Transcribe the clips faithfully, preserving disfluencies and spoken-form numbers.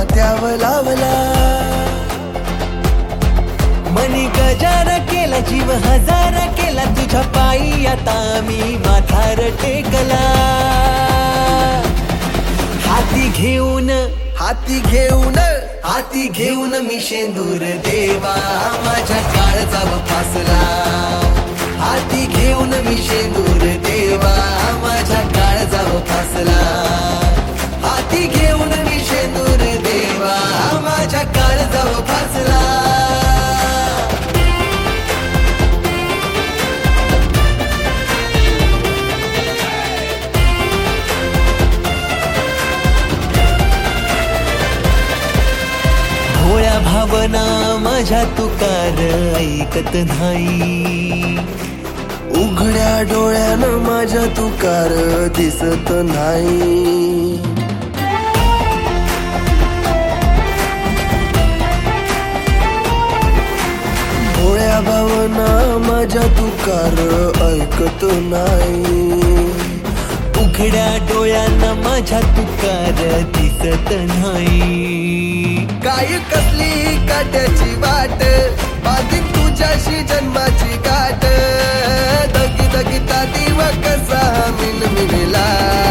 माथ्यावर लावला. मनी गजार केला जीव हजार केला तुझ्या पायी आता मी माथार टेकला. हाती घेऊन हाती घेऊन हाती घेऊन मी शेंदूर देवा माझ्या काळजावर फासला. हाती घेऊन मी शेंदूर देवा माझ्या काळजावर फासला. हाती घेऊन मी शेंदूर देवा माझ्या काळजावर फासला. भोळ्या भावना माझ्या तुकार ऐकत नाही. उघड्या डोळ्यानं माझ्या तुकार दिसत नाही. भोळ्या भावना माझ्या तुकार ऐकत नाही. उघड्या डोळ्यांना माझ्या तुकार दिसत नाही. काय कसली काट्याची वाट बाधी तुझ्याशी जन्माची गाठ. दगी दगीता दिवा कसा मिलमिला.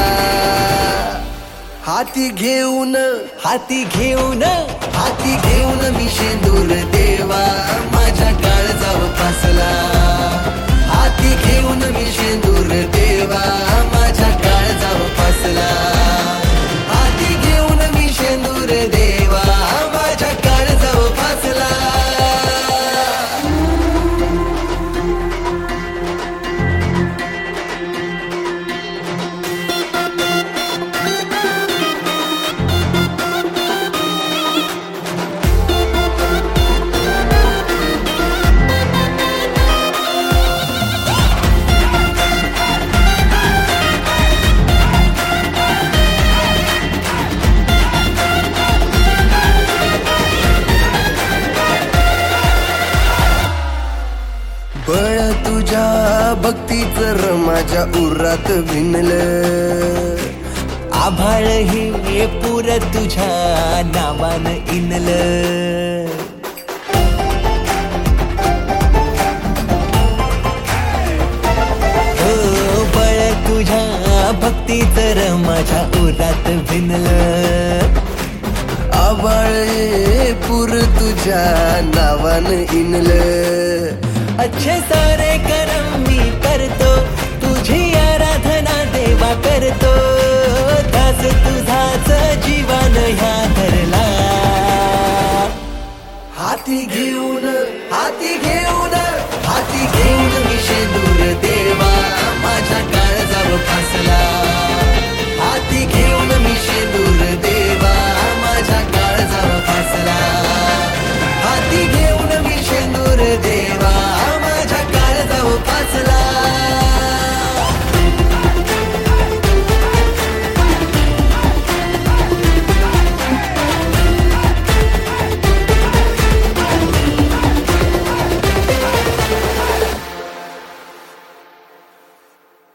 हाती घेऊन हाती घेऊन हाती घेऊन मी शेंदूर देवा माझ्या काळजावर फासला. हाती घेऊन मी शेंदूर देवा माझ्या काळजावर फासला. हाती घेऊन मी शेंदूर देवा माझ्या काळजावर फासला. बळ तुझ्या भक्तीचं र माझ्या उरात भिनलं. आभाळ हे पुर तुझ्या नावान इनलं. हो बळ तुझ्या भक्ती तर माझ्या उरात भिनलं. आबाळे पुर तुझ्या नावान इनलं. अच्छे सारे करम मी करतो तुझी आराधना देवा करतो. दास तुझाच जीवन ह्या धरला. हाती घेऊन हाती घेऊन